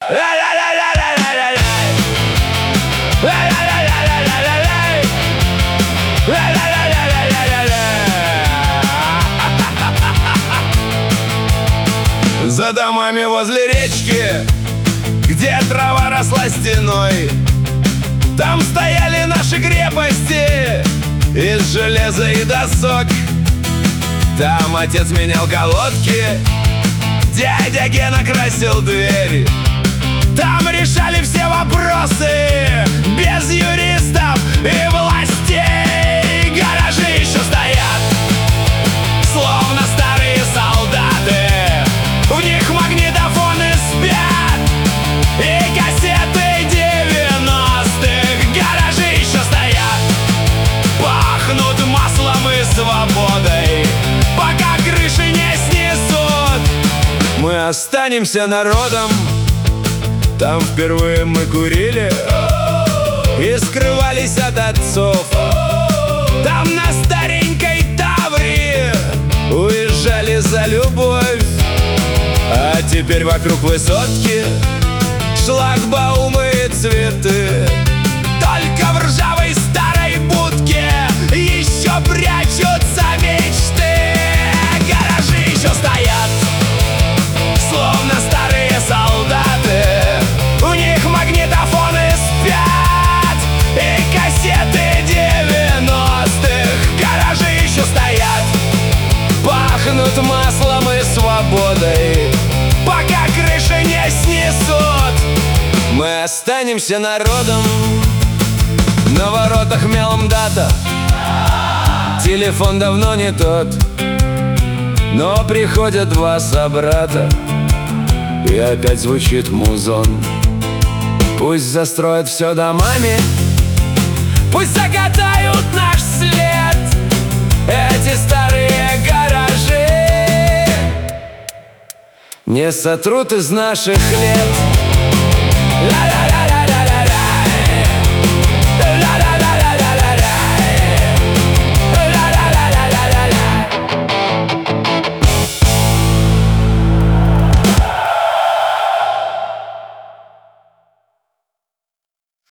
За домами возле речки, где трава росла стеной, там стояли наши крепости из железа и досок. Там отец менял колодки, дядя Гена красил двери. Там решали все вопросы без юристов и властей. Гаражи еще стоят, словно старые солдаты. В них магнитофоны спят и кассеты 90-х. Гаражи еще стоят, пахнут маслом и свободой, пока крыши не снесут. Мы останемся народом. Там впервые мы курили и скрывались от отцов. Там на старенькой Тавре уезжали за любовь. А теперь вокруг высотки шлагбаумы и цветы. Только в ржавой старой будке еще прячутся мечты. Гаражи еще стоят, словно старые солдаты. У них магнитофоны спят и кассеты 90-х. Гаражи еще стоят, пахнут маслом и свободой, пока крыши не снесут. Мы останемся народом. На воротах мелом дата, телефон давно не тот, но приходят два собрата, и опять звучит музон. Пусть застроят все домами, пусть закатают наш след, эти старые гаражи не сотрут из наших лет.